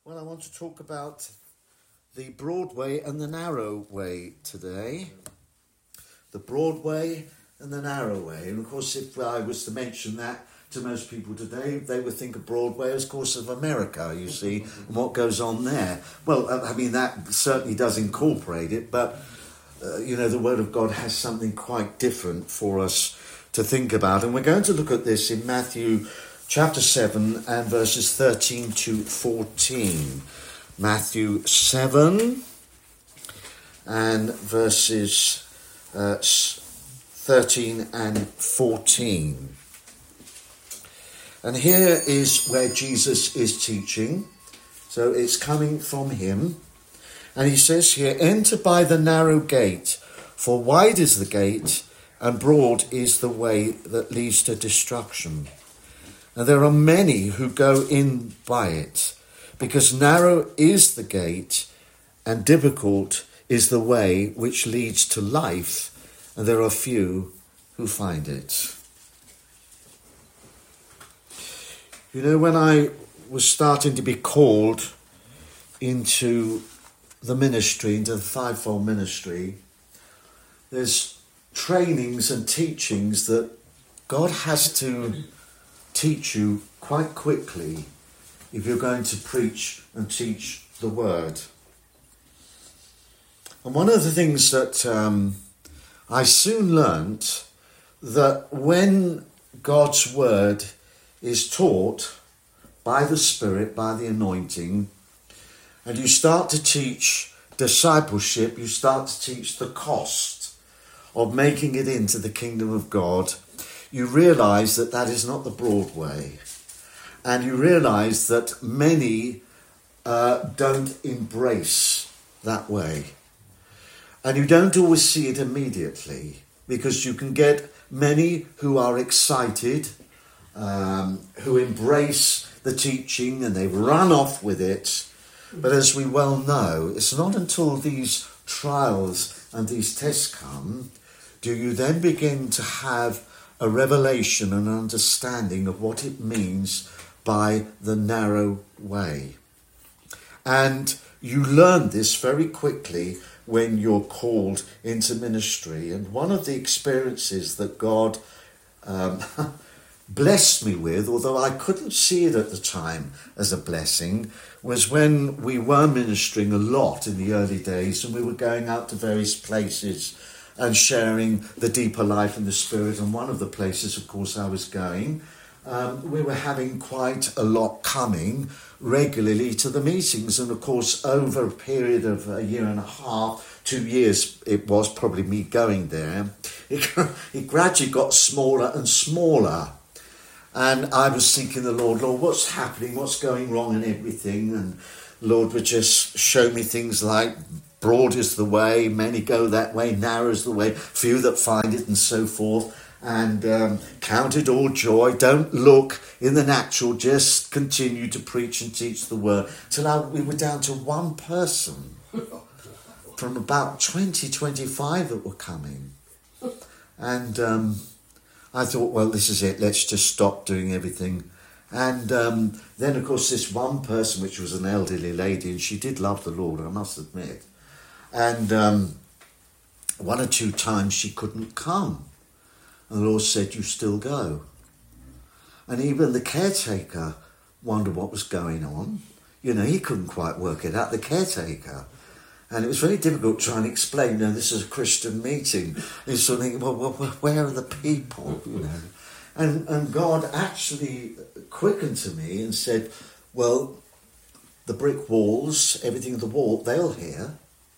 Well, I want to talk about the broad way and the narrow way today. The broad way and the narrow way. And of course, if I was to mention that to most people today, they would think of Broadway as, of course, of America, you see, and what goes on there. Well, I mean, that certainly does incorporate it, but, the Word of God has something quite different for us to think about. And we're going to look at this in Matthew chapter 7 and verses 13 to 14. Matthew 7 and verses 13 and 14. And here is where Jesus is teaching. So it's coming from him. And he says here, "Enter by the narrow gate, for wide is the gate, and broad is the way that leads to destruction. And there are many who go in by it, because narrow is the gate, and difficult is the way which leads to life, and there are few who find it." You know, when I was starting to be called into the ministry, into the fivefold ministry, there's trainings and teachings that God has to teach you quite quickly if you're going to preach and teach the word. And one of the things that I soon learnt, that when God's word is taught by the Spirit, by the anointing, and you start to teach discipleship, you start to teach the cost of making it into the kingdom of God, you realise that that is not the broad way. And you realise that many don't embrace that way. And you don't always see it immediately, because you can get many who are excited, who embrace the teaching and they run off with it. But as we well know, it's not until these trials and these tests come do you then begin to have a revelation and understanding of what it means by the narrow way. And you learn this very quickly when you're called into ministry. And one of the experiences that God blessed me with, although I couldn't see it at the time as a blessing, was when we were ministering a lot in the early days, and we were going out to various places and sharing the deeper life in the Spirit. And one of the places, of course, I was going, we were having quite a lot coming regularly to the meetings. And of course, over a period of a year and a half, 2 years it was probably me going there, it gradually got smaller and smaller. And I was seeking the Lord, what's happening, what's going wrong and everything. And the Lord would just show me things like, broad is the way, many go that way, narrow is the way, few that find it, and so forth. And count it all joy, don't look in the natural, just continue to preach and teach the word. Till we were down to one person from about 25 that were coming. And I thought, well, this is it, let's just stop doing everything. And then, of course, this one person, which was an elderly lady, and she did love the Lord, I must admit. And one or two times she couldn't come. And the Lord said, "You still go." And even the caretaker wondered what was going on. He couldn't quite work it out, the caretaker. And it was very difficult trying to explain, this is a Christian meeting. And sort of thinking, well, where are the people, And God actually quickened to me and said, well, the brick walls, everything in the wall, they're here.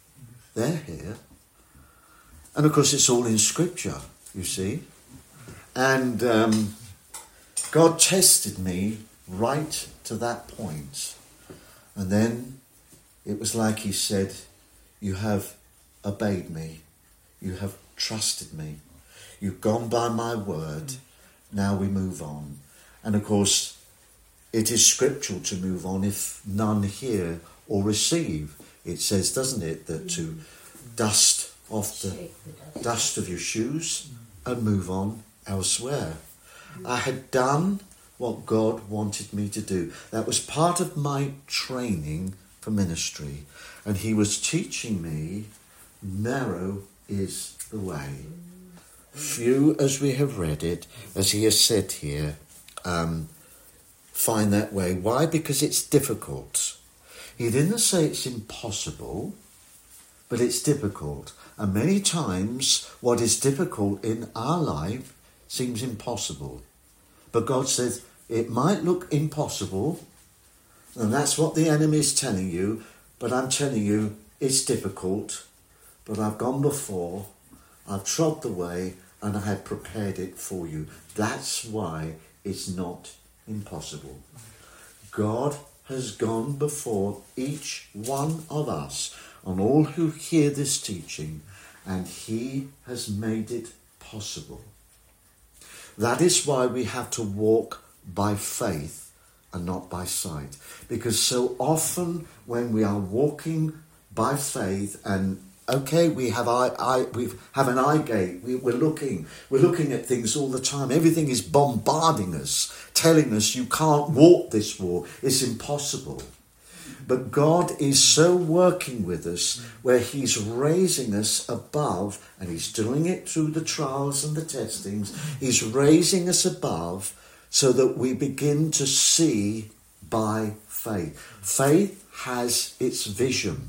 And of course, it's all in Scripture, you see. And God tested me right to that point. And then it was like he said, "You have obeyed me. You have trusted me. You've gone by my word. Now we move on." And of course, it is scriptural to move on if none hear or receive. It says, doesn't it, that to dust off the dust of your shoes and move on elsewhere. I had done what God wanted me to do. That was part of my training for ministry. And he was teaching me, narrow is the way. Few, as we have read it, as he has said here, find that way. Why? Because it's difficult. He didn't say it's impossible, but it's difficult. And many times what is difficult in our life seems impossible. But God says it might look impossible, and that's what the enemy is telling you, but I'm telling you it's difficult, but I've gone before, I've trod the way, and I have prepared it for you. That's why it's not impossible. God has gone before each one of us and all who hear this teaching, and he has made it possible. That is why we have to walk by faith and not by sight. Because so often when we are walking by faith, and okay, we have an eye gate. We're looking at things all the time. Everything is bombarding us, telling us you can't walk this walk. It's impossible. But God is so working with us where he's raising us above, and he's doing it through the trials and the testings. He's raising us above so that we begin to see by faith. Faith has its vision.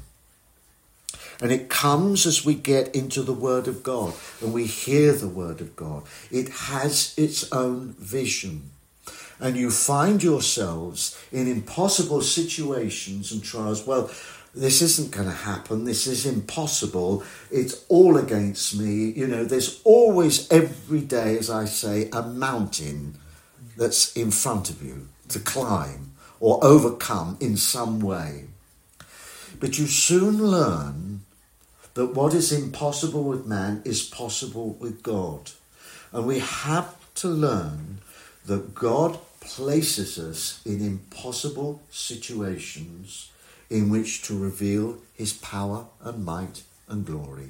And it comes as we get into the Word of God and we hear the Word of God. It has its own vision. And you find yourselves in impossible situations and trials. Well, this isn't going to happen. This is impossible. It's all against me. You know, there's always every day, as I say, a mountain that's in front of you to climb or overcome in some way. But you soon learn that what is impossible with man is possible with God. And we have to learn that God places us in impossible situations in which to reveal his power and might and glory.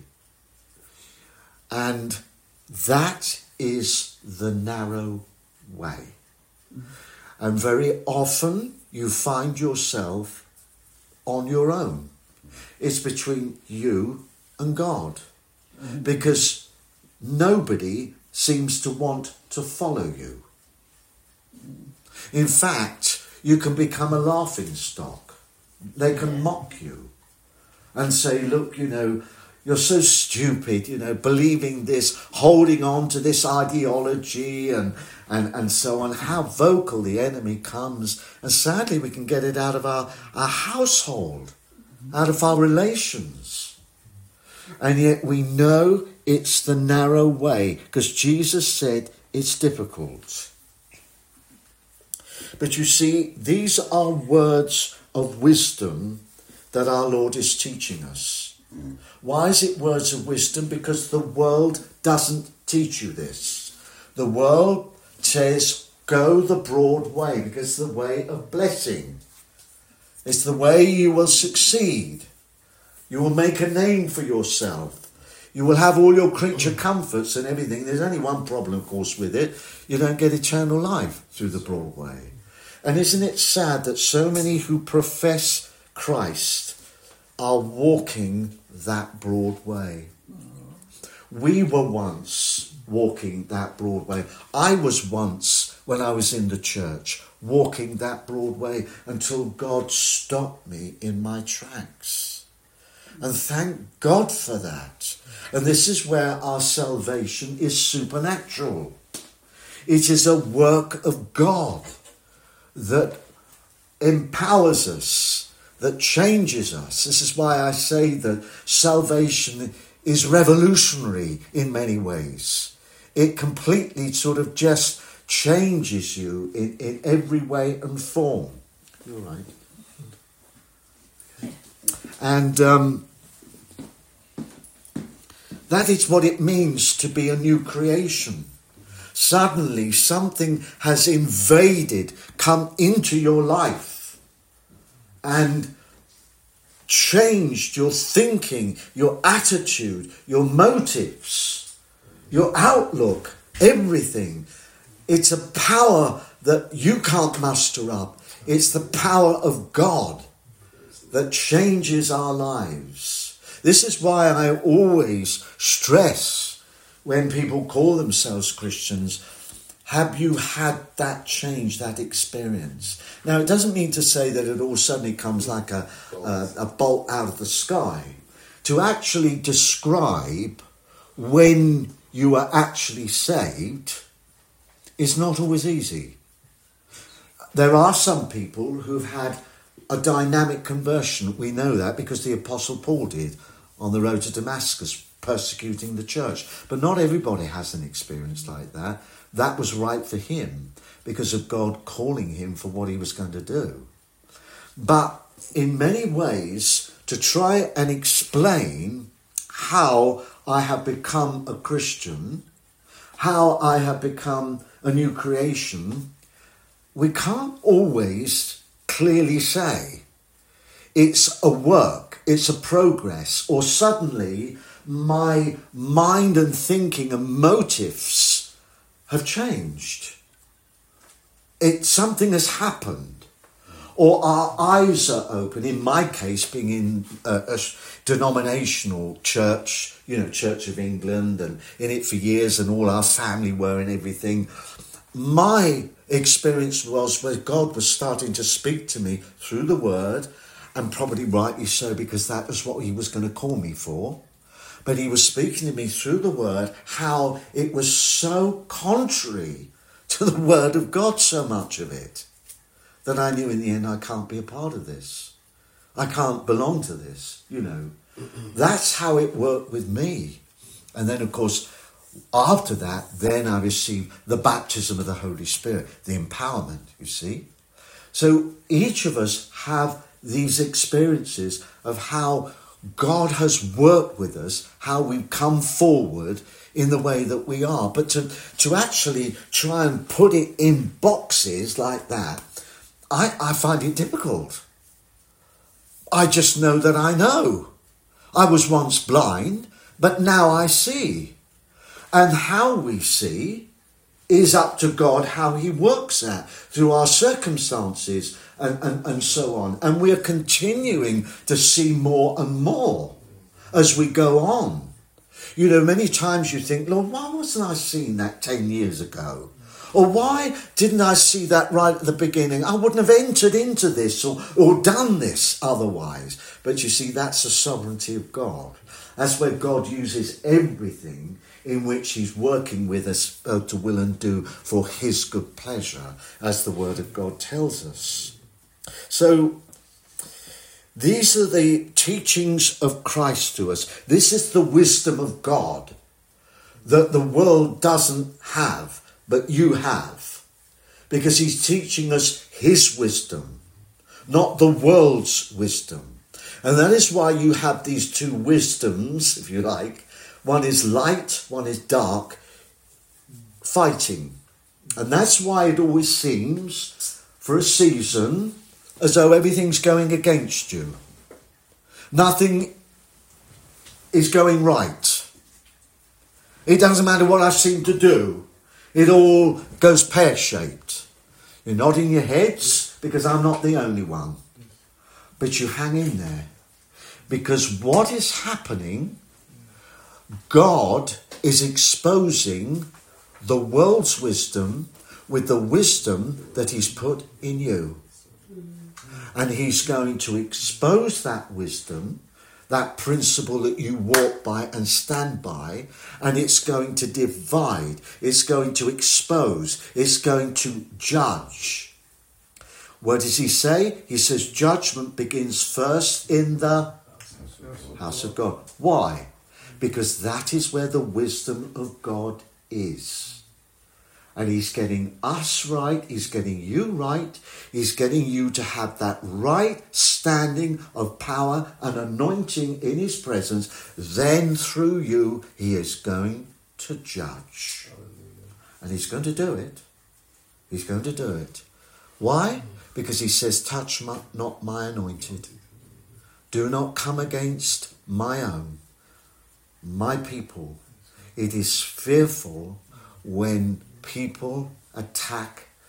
And that is the narrow way. And very often you find yourself on your own. It's between you and God, because nobody seems to want to follow you. In fact, you can become a laughing stock. They can mock you and say, look, you know, you're so stupid, you know, believing this, holding on to this ideology and so on. How vocal the enemy comes. And sadly, we can get it out of our household, out of our relations. And yet we know it's the narrow way, because Jesus said it's difficult. But you see, these are words of wisdom that our Lord is teaching us. Why is it words of wisdom? Because the world doesn't teach you this. The world says, go the broad way, because it's the way of blessing. It's the way you will succeed. You will make a name for yourself. You will have all your creature comforts and everything. There's only one problem, of course, with it. You don't get eternal life through the broad way. And isn't it sad that so many who profess Christ are walking that broad way? We were once walking that broad way. I was once, when I was in the church, walking that broad way until God stopped me in my tracks. And thank God for that. And this is where our salvation is supernatural. It is a work of God that empowers us, that changes us. This is why I say that salvation is revolutionary in many ways. It completely sort of just changes you in every way and form. You're right. And that is what it means to be a new creation. Suddenly something has invaded, come into your life and changed your thinking, your attitude, your motives, your outlook, everything. It's a power that you can't muster up. It's the power of God that changes our lives. This is why I always stress when people call themselves Christians, have you had that change, that experience? Now, it doesn't mean to say that it all suddenly comes like a bolt out of the sky. To actually describe when you are actually saved is not always easy. There are some people who've had a dynamic conversion. We know that because the Apostle Paul did on the road to Damascus, persecuting the church. But not everybody has an experience like that. That was right for him because of God calling him for what he was going to do. But in many ways, to try and explain how I have become a Christian, how I have become a new creation, we can't always clearly say. It's a work, it's a progress, or suddenly my mind and thinking and motives have changed. Something has happened, or our eyes are open. In my case, being in a denominational church, Church of England, and in it for years, and all our family were and everything, my experience was where God was starting to speak to me through the Word, and probably rightly so, because that was what he was going to call me for. But he was speaking to me through the Word, how it was so contrary to the Word of God, so much of it, that I knew in the end I can't be a part of this. I can't belong to this, That's how it worked with me. And then, of course, after that, then I received the baptism of the Holy Spirit, the empowerment, you see. So each of us have these experiences of how God has worked with us, how we've come forward in the way that we are. But to actually try and put it in boxes like that, I find it difficult. I just know that I know. I was once blind, but now I see. And how we see is up to God, how he works that through our circumstances and so on. And we're continuing to see more and more as we go on. Many times you think, Lord, why wasn't I seeing that 10 years ago? Or why didn't I see that right at the beginning? I wouldn't have entered into this or done this otherwise. But you see, that's the sovereignty of God. That's where God uses everything in which he's working with us to will and do for his good pleasure, as the word of God tells us. So these are the teachings of Christ to us. This is the wisdom of God that the world doesn't have, but you have. Because he's teaching us his wisdom, not the world's wisdom. And that is why you have these two wisdoms, if you like. One is light, one is dark, fighting. And that's why it always seems, for a season, as though everything's going against you. Nothing is going right. It doesn't matter what I seem to do. It all goes pear-shaped. You're nodding your heads because I'm not the only one. But you hang in there. Because what is happening, God is exposing the world's wisdom with the wisdom that he's put in you. And he's going to expose that wisdom, that principle that you walk by and stand by, and it's going to divide, it's going to expose, it's going to judge. What does he say? He says judgment begins first in the house of God. Why? Because that is where the wisdom of God is. And he's getting us right, he's getting you right, he's getting you to have that right standing of power and anointing in his presence. Then through you, he is going to judge. And he's going to do it. He's going to do it. Why? Because he says, touch not my anointed. Do not come against my own, my people. It is fearful when people attack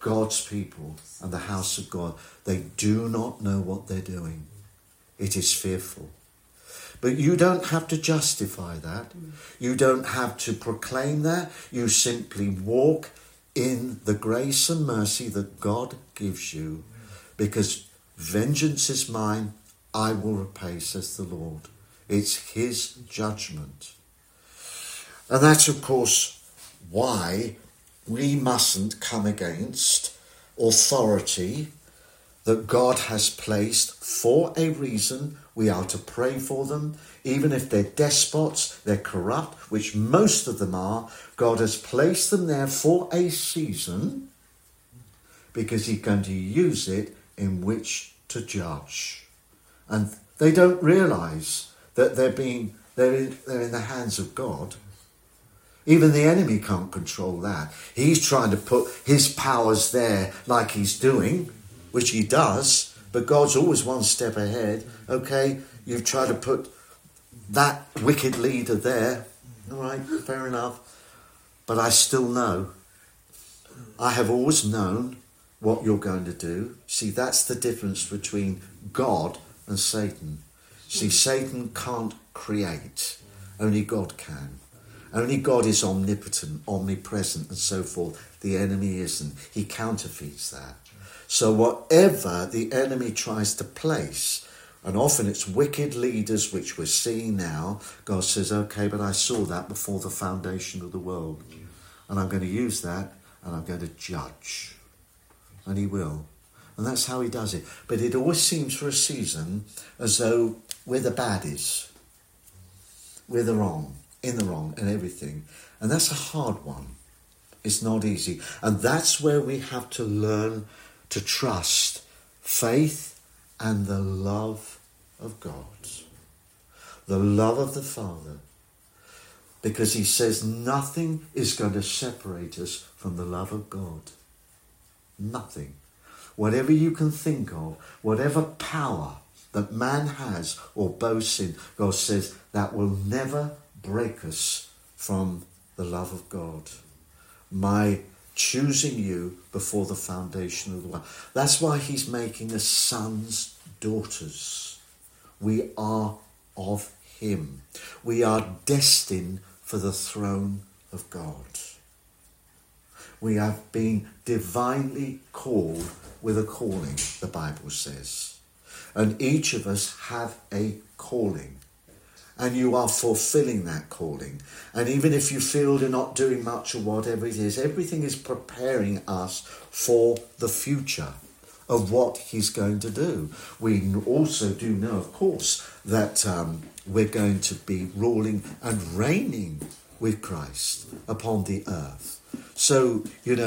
God's people and the house of God, they do not know what they're doing. It is fearful. But you don't have to justify that. You don't have to proclaim that. You simply walk in the grace and mercy that God gives you, because vengeance is mine, I will repay, says the Lord. It's his judgment. And that's, of course, why we mustn't come against authority that God has placed for a reason. We are to pray for them. Even if they're despots, they're corrupt, which most of them are, God has placed them there for a season because he's going to use it in which to judge. And they don't realise that they're in the hands of God. Even the enemy can't control that. He's trying to put his powers there like he's doing, which he does, but God's always one step ahead. Okay, you've tried to put that wicked leader there. All right, fair enough. But I still know. I have always known what you're going to do. See, that's the difference between God and Satan. See, Satan can't create. Only God can. Only God is omnipotent, omnipresent, and so forth. The enemy isn't. He counterfeits that. So whatever the enemy tries to place, and often it's wicked leaders, which we're seeing now, God says, okay, but I saw that before the foundation of the world. And I'm going to use that, and I'm going to judge. And he will. And that's how he does it. But it always seems for a season as though we're the baddies. We're the wrong, in the wrong, and everything. And that's a hard one. It's not easy. And that's where we have to learn to trust faith and the love of God. The love of the Father. Because he says nothing is going to separate us from the love of God. Nothing. Whatever you can think of, whatever power that man has or boasts in, God says that will never break us from the love of God. My choosing you before the foundation of the world. That's why he's making us sons, daughters. We are of him. We are destined for the throne of God. We have been divinely called with a calling, the Bible says. And each of us have a calling. And you are fulfilling that calling. And even if you feel you're not doing much or whatever it is, everything is preparing us for the future of what he's going to do. We also do know, of course, that we're going to be ruling and reigning with Christ upon the earth. So,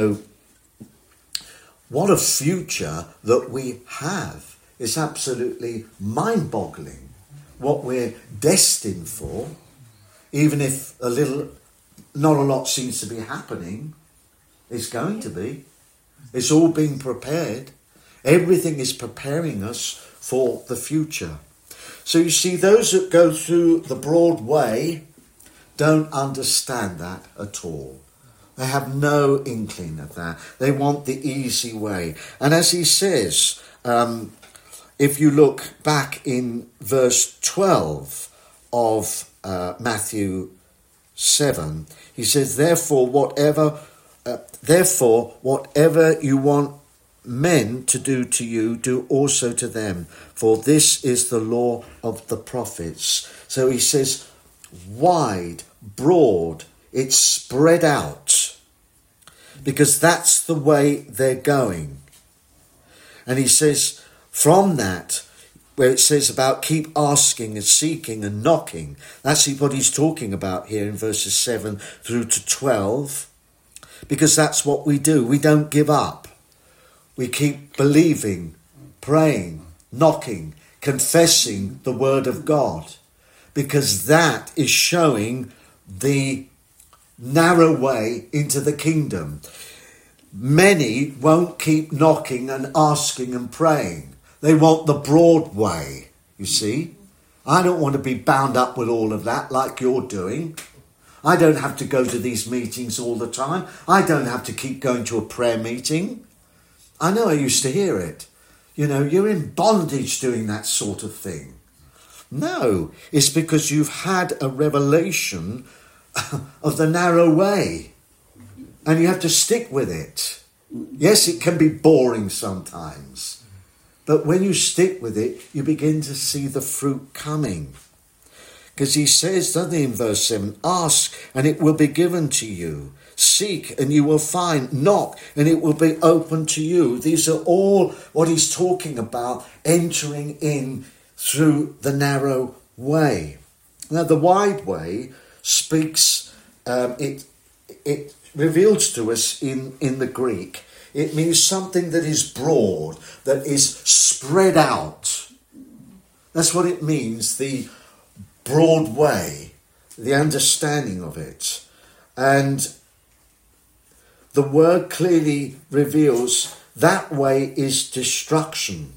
what a future that we have. It's absolutely mind-boggling. What we're destined for, even if not a lot seems to be happening, it's going to be. It's all being prepared. Everything is preparing us for the future. So you see, those that go through the broad way don't understand that at all. They have no inkling of that. They want the easy way. And as he says, if you look back in verse 12 of Matthew 7, he says, Therefore, whatever you want men to do to you, do also to them. For this is the law of the prophets. So he says, wide, broad, it's spread out. Because that's the way they're going. And he says, from that, where it says about keep asking and seeking and knocking, that's what he's talking about here in verses 7 through to 12. Because that's what we do. We don't give up. We keep believing, praying, knocking, confessing the word of God. Because that is showing the narrow way into the kingdom. Many won't keep knocking and asking and praying. They want the broad way, you see. I don't want to be bound up with all of that like you're doing. I don't have to go to these meetings all the time. I don't have to keep going to a prayer meeting. I know I used to hear it. You know, you're in bondage doing that sort of thing. No, it's because you've had a revelation of the narrow way and you have to stick with it. Yes, it can be boring sometimes, but when you stick with it, you begin to see the fruit coming. Because he says, doesn't he, in verse 7, ask and it will be given to you. Seek and you will find. Knock and it will be open to you. These are all what he's talking about, entering in through the narrow way. Now, the wide way speaks, it reveals to us in the Greek, it means something that is broad, that is spread out. That's what it means, the broad way, the understanding of it. And the word clearly reveals that way is destruction.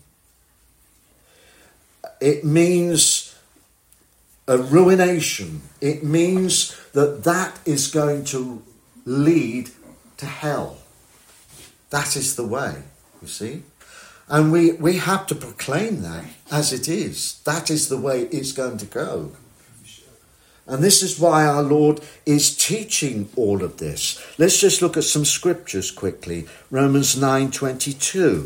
It means a ruination. It means that is going to lead to hell. That is the way, you see. And we have to proclaim that as it is. That is the way it's going to go. And this is why our Lord is teaching all of this. Let's just look at some scriptures quickly. Romans 9:22.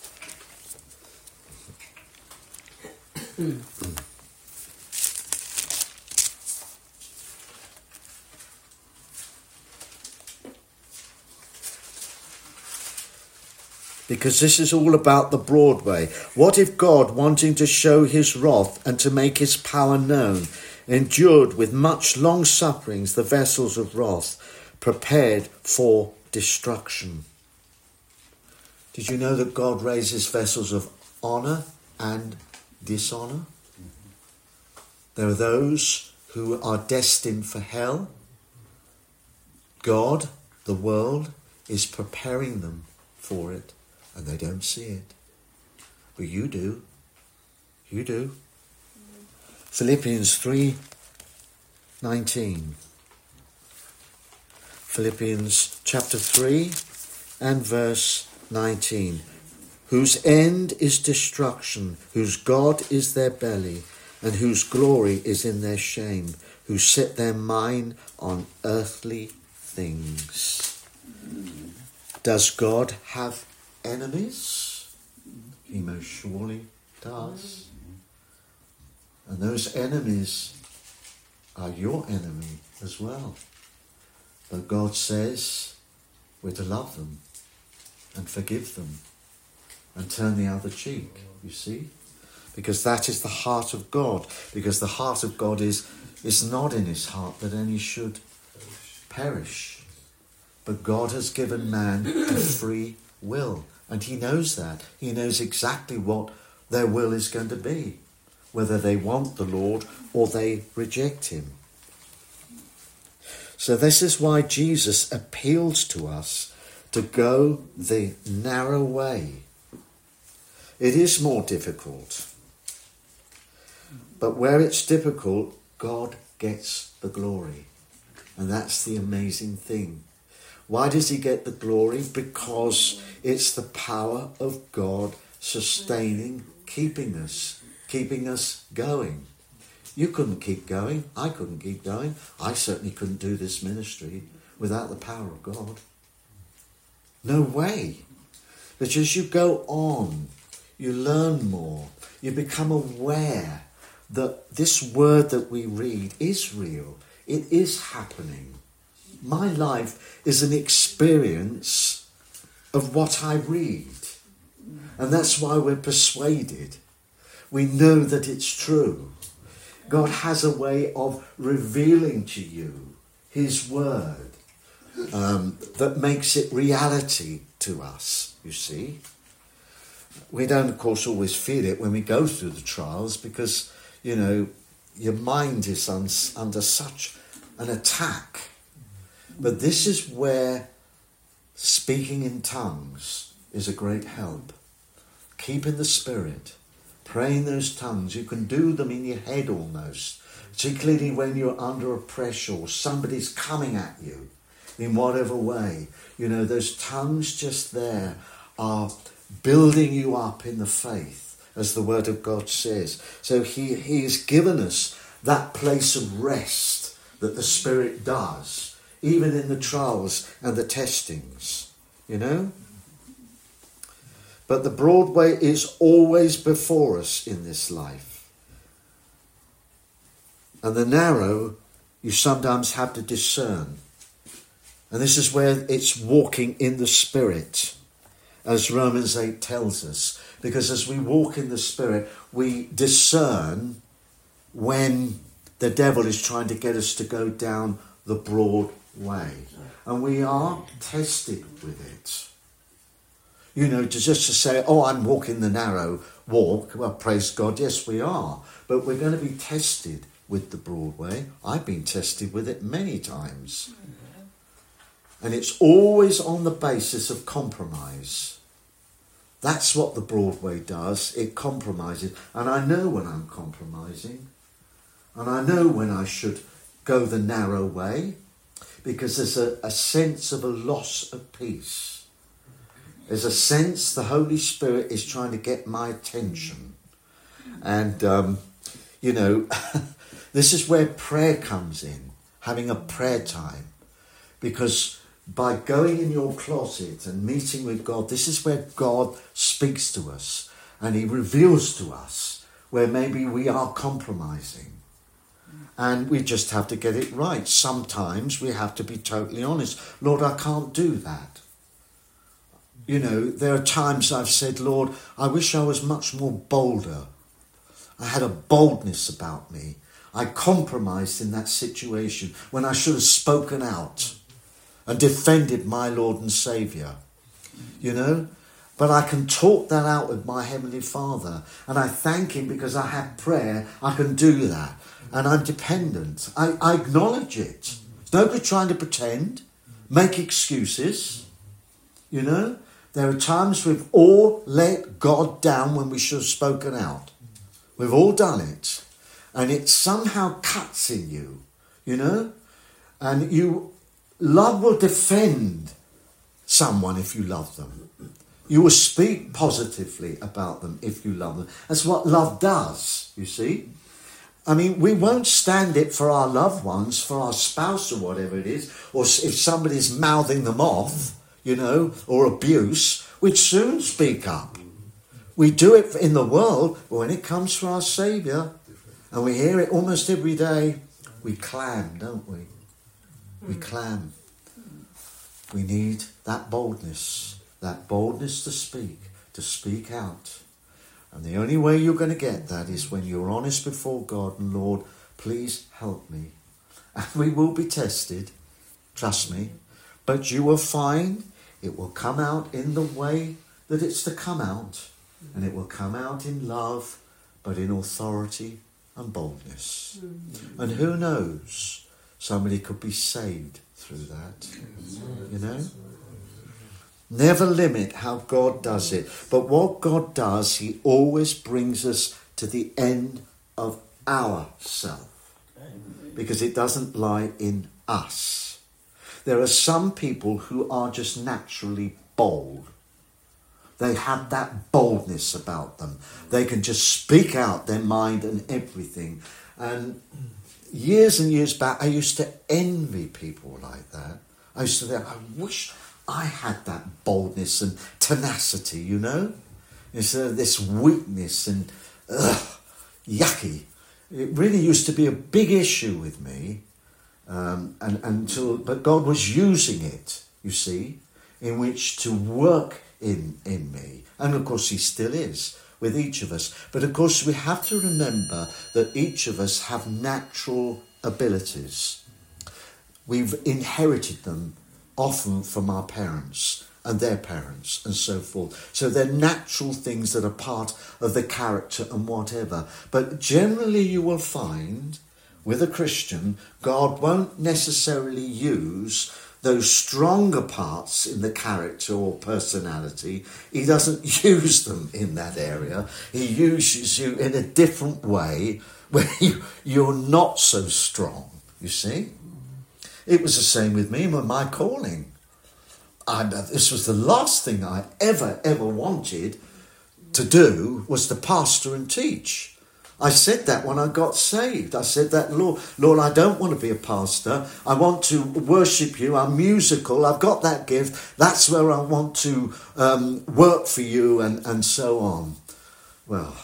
Because this is all about the broad way. What if God, wanting to show his wrath and to make his power known, endured with much long sufferings the vessels of wrath prepared for destruction? Did you know that God raises vessels of honour and dishonour? There are those who are destined for hell. God, the world, is preparing them for it, and they don't see it. But you do. You do. Philippians 3:19. Philippians chapter 3 and verse 19. Whose end is destruction, whose God is their belly, and whose glory is in their shame, who set their mind on earthly things. Does God have enemies? He most surely does. And those enemies are your enemy as well. But God says we're to love them and forgive them and turn the other cheek, you see? Because that is the heart of God. Because the heart of God is not in his heart that any should perish. But God has given man a free will. And he knows that. He knows exactly what their will is going to be. Whether they want the Lord or they reject him. So this is why Jesus appeals to us to go the narrow way. It is more difficult. But where it's difficult, God gets the glory. And that's the amazing thing. Why does he get the glory? Because it's the power of God sustaining, keeping us going. You couldn't keep going. I couldn't keep going. I certainly couldn't do this ministry without the power of God. No way. But as you go on, you learn more. You become aware that this word that we read is real. It is happening. My life is an experience of what I read. And that's why we're persuaded. We know that it's true. God has a way of revealing to you his word that makes it reality to us, you see. We don't, of course, always feel it when we go through the trials because, you know, your mind is under such an attack. But this is where speaking in tongues is a great help. Keep in the spirit. Pray in those tongues. You can do them in your head almost. Particularly when you're under a pressure or somebody's coming at you in whatever way. You know, those tongues just there are building you up in the faith, as the Word of God says. So he has given us that place of rest that the Spirit does, even in the trials and the testings, you know. But the broad way is always before us in this life. And the narrow, you sometimes have to discern. And this is where it's walking in the Spirit, as Romans 8 tells us. Because as we walk in the Spirit, we discern when the devil is trying to get us to go down the broad way. And we are tested with it. You know, to say, oh, I'm walking the narrow walk. Well, praise God, yes, we are. But we're going to be tested with the broad way. I've been tested with it many times. And it's always on the basis of compromise. That's what the broad way does. It compromises. And I know when I'm compromising. And I know when I should go the narrow way. Because there's a sense of a loss of peace. There's a sense the Holy Spirit is trying to get my attention. And, you know, this is where prayer comes in. Having a prayer time. Because by going in your closet and meeting with God, this is where God speaks to us. And he reveals to us where maybe we are compromising. And we just have to get it right. Sometimes we have to be totally honest. Lord, I can't do that. You know, there are times I've said, Lord, I wish I was much more bolder. I had a boldness about me. I compromised in that situation when I should have spoken out and defended my Lord and Saviour. You know, but I can talk that out with my Heavenly Father. And I thank him because I have prayer. I can do that. And I'm dependent. I acknowledge it. It's no good trying to pretend, make excuses. You know, there are times we've all let God down when we should have spoken out. We've all done it. And it somehow cuts in you, you know. And love will defend someone if you love them. You will speak positively about them if you love them. That's what love does, you see. I mean, we won't stand it for our loved ones, for our spouse or whatever it is, or if somebody's mouthing them off, you know, or abuse, we'd soon speak up. We do it in the world, but when it comes from our Saviour, and we hear it almost every day, we clam, don't we? We clam. We need that boldness to speak out. And the only way you're going to get that is when you're honest before God and Lord, please help me. And we will be tested, trust me, but you will find it will come out in the way that it's to come out. And it will come out in love, but in authority and boldness. And who knows, somebody could be saved through that, you know. Never limit how God does it. But what God does, he always brings us to the end of our self. Because it doesn't lie in us. There are some people who are just naturally bold. They have that boldness about them. They can just speak out their mind and everything. And years and years back, I used to envy people like that. I used to think, I wish I had that boldness and tenacity, you know, instead of this weakness and yucky. It really used to be a big issue with me, but God was using it, you see, in which to work in me, and of course He still is with each of us. But of course we have to remember that each of us have natural abilities. We've inherited them often from our parents and their parents and so forth. So they're natural things that are part of the character and whatever. But generally you will find with a Christian, God won't necessarily use those stronger parts in the character or personality. He doesn't use them in that area. He uses you in a different way where you're not so strong, you see. It was the same with me with my calling. this was the last thing I ever wanted to do, was to pastor and teach. I said that when I got saved. I said that, Lord, I don't want to be a pastor. I want to worship you. I'm musical. I've got that gift. That's where I want to work for you, and so on. Well,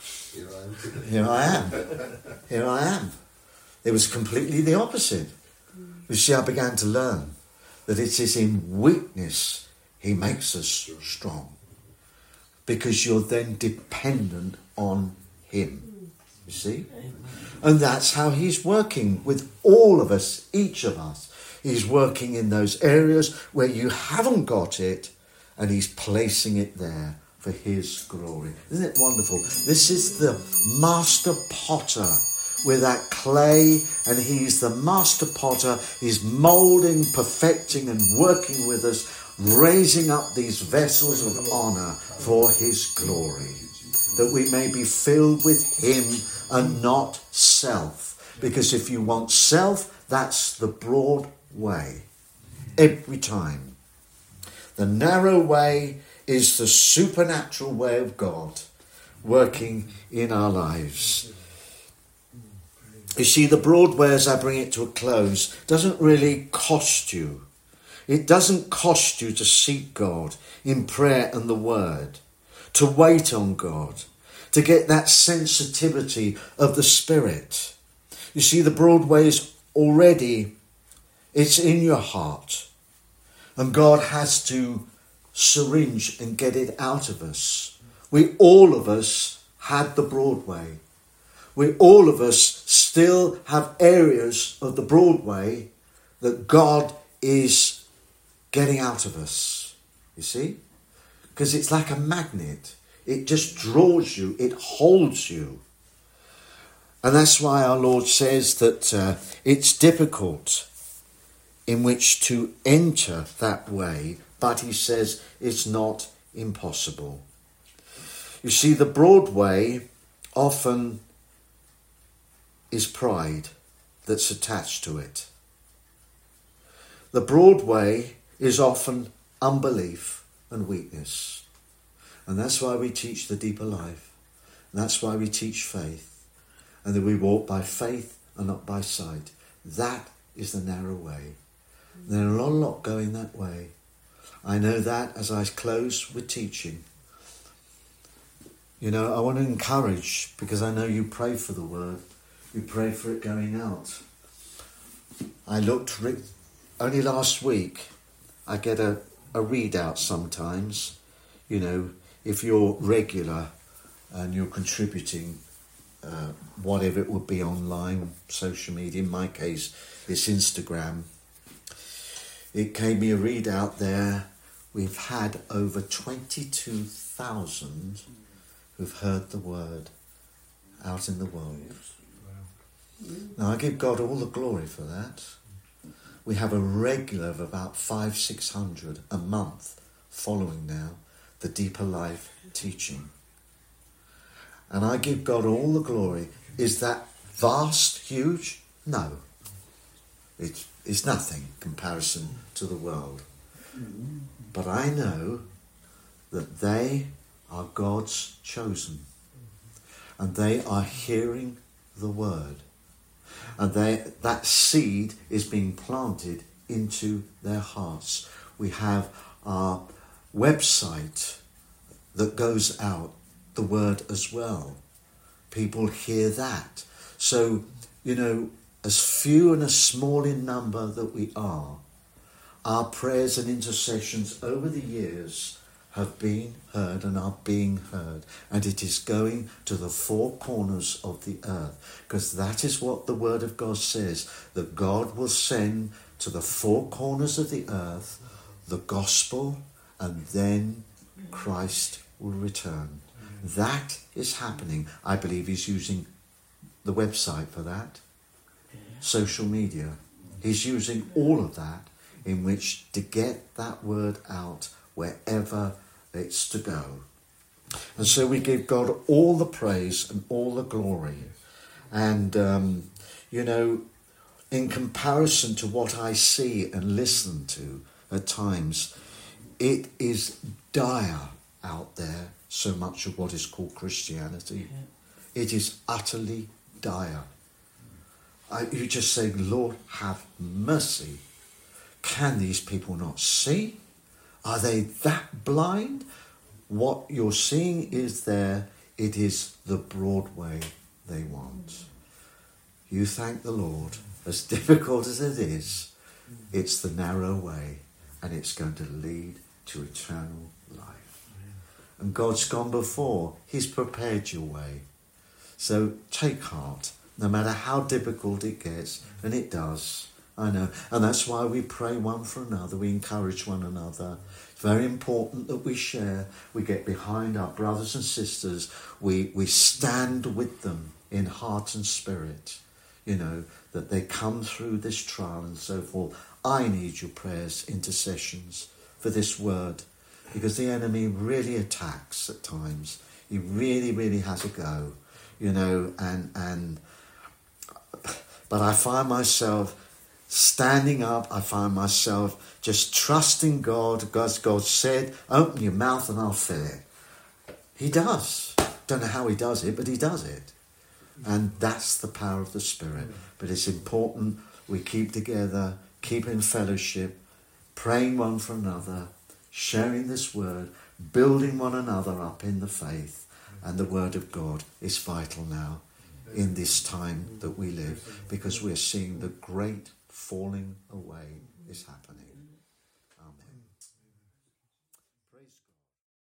here I am. Here I am. It was completely the opposite. You see, I began to learn that it is in weakness he makes us strong, because you're then dependent on him. You see? And that's how he's working with all of us, each of us. He's working in those areas where you haven't got it, and he's placing it there for his glory. Isn't it wonderful? This is the master potter with that clay, and he's the master potter. He's moulding, perfecting, and working with us, raising up these vessels of honour for his glory, that we may be filled with him and not self. Because if you want self, that's the broad way. Every time. The narrow way is the supernatural way of God working in our lives. You see, the broad way, as I bring it to a close, doesn't really cost you. It doesn't cost you to seek God in prayer and the word, to wait on God, to get that sensitivity of the Spirit. You see, the broad way is already, it's in your heart. And God has to syringe and get it out of us. All of us had the broad way. All of us still have areas of the broad way that God is getting out of us. You see? Because it's like a magnet. It just draws you. It holds you. And that's why our Lord says that it's difficult in which to enter that way, but he says it's not impossible. You see, the broad way often is pride that's attached to it. The broad way is often unbelief and weakness. And that's why we teach the deeper life. And that's why we teach faith. And that we walk by faith and not by sight. That is the narrow way. And there are a lot going that way. I know that as I close with teaching. You know, I want to encourage, because I know you pray for the word. You pray for it going out. I looked, only last week, I get a readout sometimes. You know, if you're regular and you're contributing, whatever it would be online, social media, in my case, it's Instagram. It gave me a readout there. We've had over 22,000 who've heard the word out in the world. Now, I give God all the glory for that. We have a regular of about 500-600 a month following now the Deeper Life teaching. And I give God all the glory. Is that vast, huge? No. It's nothing in comparison to the world. But I know that they are God's chosen. And they are hearing the word. And that seed is being planted into their hearts. We have our website that goes out, the word as well. People hear that. So, you know, as few and as small in number that we are, our prayers and intercessions over the years have been heard and are being heard, and it is going to the four corners of the earth, because that is what the word of God says, that God will send to the four corners of the earth the gospel, and then Christ will return. That is happening. I believe he's using the website for that, social media. He's using all of that in which to get that word out wherever it's to go. And so we give God all the praise and all the glory. And, you know, in comparison to what I see and listen to at times, it is dire out there, so much of what is called Christianity. It is utterly dire. You just say, Lord, have mercy. Can these people not see? Are they that blind? What you're seeing is there. It is the broad way they want. You thank the Lord. As difficult as it is, it's the narrow way, and it's going to lead to eternal life. And God's gone before. He's prepared your way. So take heart, no matter how difficult it gets, and it does. I know. And that's why we pray one for another. We encourage one another. It's very important that we share. We get behind our brothers and sisters. We stand with them in heart and spirit. You know, that they come through this trial and so forth. I need your prayers, intercessions for this word, because the enemy really attacks at times. He really, really has a go, you know, but I find myself standing up. I find myself just trusting God, because God said, open your mouth and I'll fill it. He does. Don't know how he does it, but he does it. And that's the power of the Spirit. But it's important we keep together, keep in fellowship, praying one for another, sharing this word, building one another up in the faith. And the word of God is vital now in this time that we live, because we're seeing the great falling away is happening.